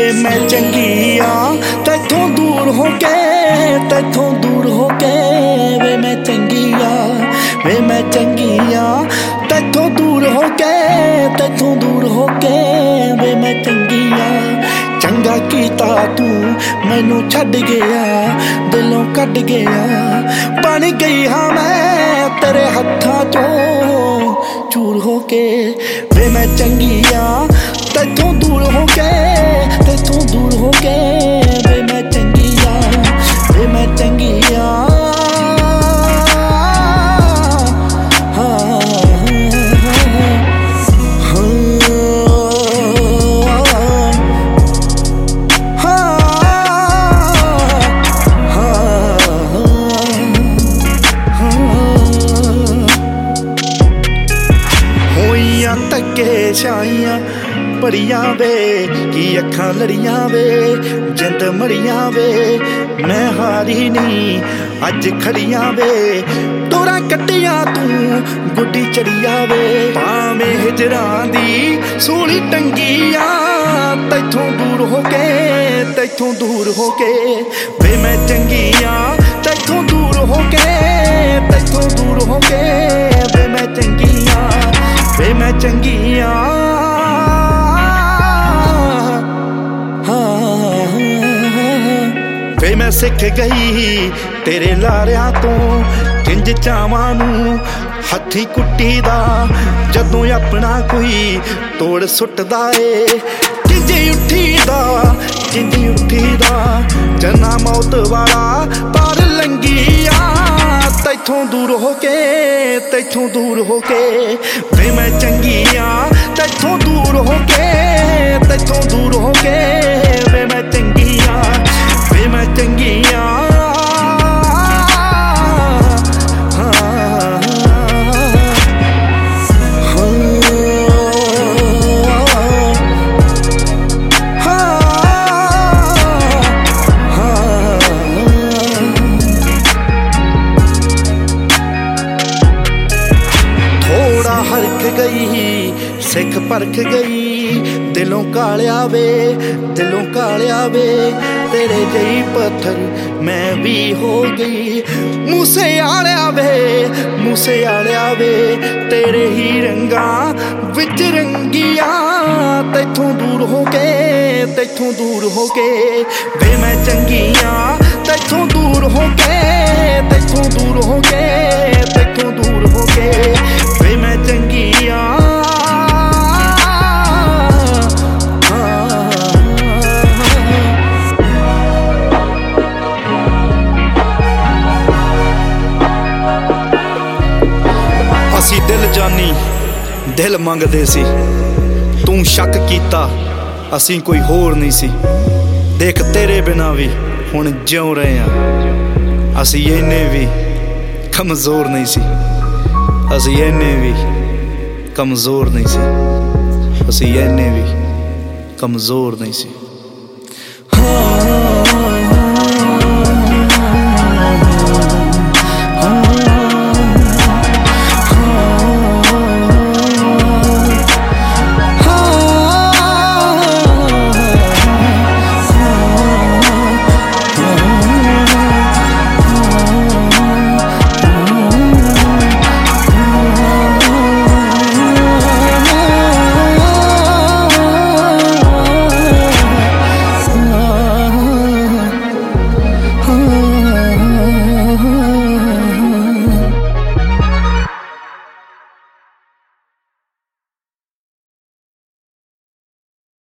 मैं चंगी आ तैथों दूर हो के, तैथों दूर हो के। वे मैं चंगी आ, वे मैं चंगी आ तैथों दूर हो के, तैथों दूर हो के। वे मैं चंगी आ चंगा कीता तू मैनू छड्ड गया, दिलों कढ गया। बन गई हाँ मैं तेरे हत्थां चों चूर हो के। वे मैं चंगी आ तैथों दूर हो के, तैथों दूर हो के। वे मैं चंगी आ, वे मैं चंगी आ। धक्के छाइयां बड़ियां वे की अखां लड़ियां वे, जिंद मड़ियां वे। मैं हारी नहीं अज खड़ियां वे, तोरा कट्टियां तू गुड्डी चढ़िया वे। भावें हिजरां दी सूली टंगिया तैथों दूर हो के, तैथों दूर हो के। वे मैं चंगी आ तैथों दूर हो के, तैथों दूर हो के। वे मैं चंगी आ, वे मैं चंगी आ। वे मैं सिख गई तेरे लारियां तो जिंज चावां नूं हत्थी कुट्टी दा। जदों अपना कोई तोड़ सुटदा ए जिंजी उठी दा, जिंजी उठी दा। जना मौत वाला पार लंघिया तैथों दूर हो के, तैथों दूर हो के। वे मैं चंगी आ तैथों दूर हो के, तैथों दूर हो के। वे मैं चंगी आ, वे मैं चंगी आ। हरख गई सिख परख गई, दिलों कालिया वे, दिलों कालिया वे। तेरे जई पत्थर मैं भी हो गई मूसे आलिया वे, मूसे आलिया वे। तेरे ही रंगा विच रंगिया तैथों दूर हो के, तैथों दूर हो के। वे मैं चंगी आ तैथों दूर हो के, तैथों दूर हो के, तैथों दूर हो के। वे मैं चंगी आ। असी दिल जानी दिल मंगदे सी, तू शक कीता असी कोई होर नहीं सी। देख तेरे बिना भी हुण जिउं रहे आ, असी इन्ने भी कमजोर नहीं सी। असी इन्ने भी कमजोर नहीं सी, असी इन्ने भी कमजोर नहीं सी। हाँ